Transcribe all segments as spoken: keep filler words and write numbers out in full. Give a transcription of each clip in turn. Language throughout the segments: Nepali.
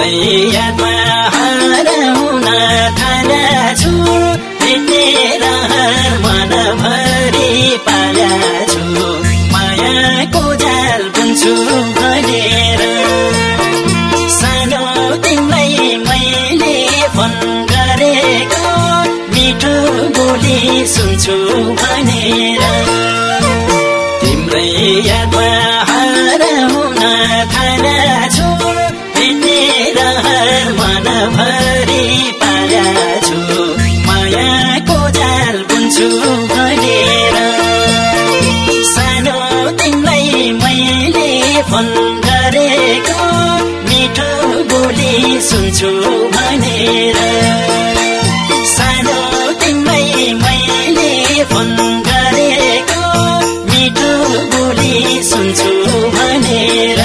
तिम्रै यादमा हराउन थालेछु भेटेर मनभरि पालेछु मायाको जाल बुन्छु भनेर सानो तिमीलाई मैले फोन गरेको मिठो बोली सुन्छु भनेर तिम्रै यादमा हराउन थालेछु भेटेर मनभरि पालेछु मायाको जाल बुन्छु भनेर सानो तिमीलाई मैले फोन गरेको मिठो बोली सुन्छु भनेर सानो तिमीलाई मैले फोन गरेको मिठो बोली सुन्छु भनेर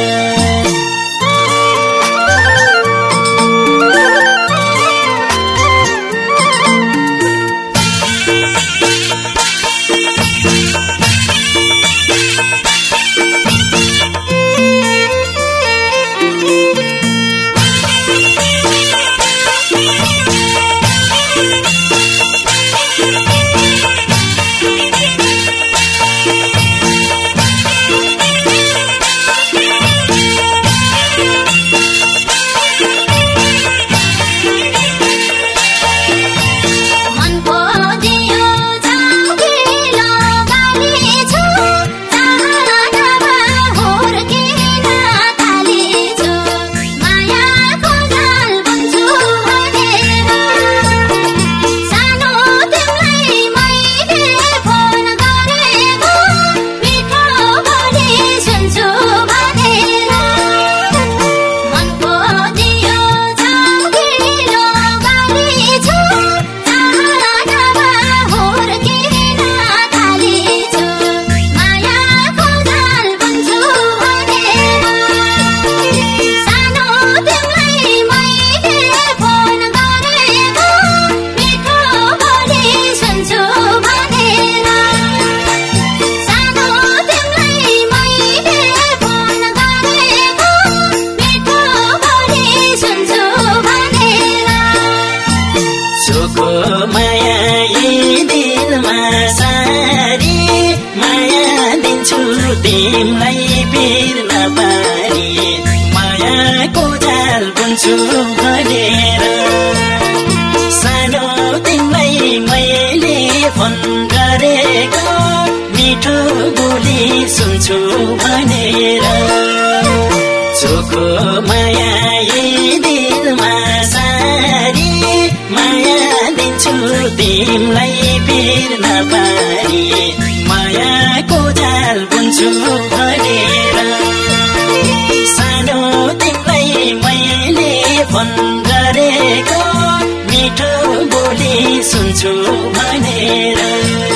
माया यी दिलमा सारी माया दिन्छु तिमीलाई पिर नपारी मायाको जाल बुन्छु भनेर सानो तिमीलाई मैले फोन गरेको मिठो बोली सुन्छु भनेर चोखो माया यी दिलमा सारी माया दिन्छु तिमीलाई पिर नपारी मायाको जाल बुन्छु भनेर सानो तिमीलाई मैले फोन गरेको मिठो बोली सुन्छु भनेर